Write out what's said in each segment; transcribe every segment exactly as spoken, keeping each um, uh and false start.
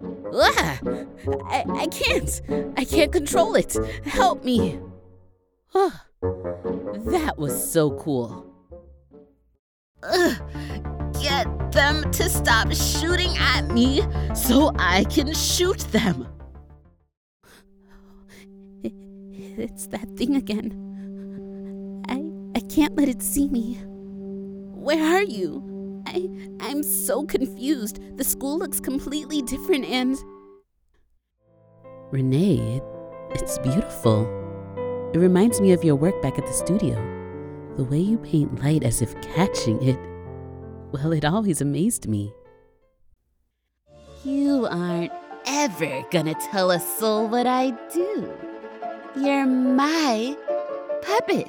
Ah, I, I can't. I can't control it. Help me. Oh, that was so cool. Ugh, get them to stop shooting at me so I can shoot them. It's that thing again. I I can't let it see me. Where are you? I I'm so confused. The school looks completely different and... Renee, it, it's beautiful. It reminds me of your work back at the studio. The way you paint light as if catching it. Well, it always amazed me. You aren't ever gonna tell a soul what I do. You're my puppet.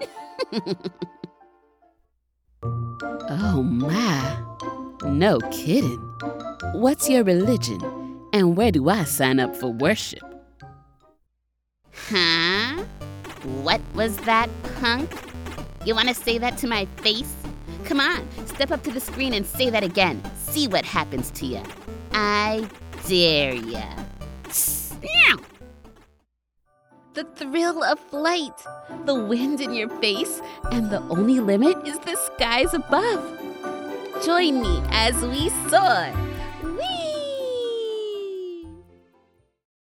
Oh my, no kidding. What's your religion, and where do I sign up for worship? Huh? What was that, punk? You want to say that to my face? Come on, step up to the screen and say that again. See what happens to ya. I dare ya. Meow. The thrill of flight, the wind in your face, and the only limit is the skies above. Join me as we soar.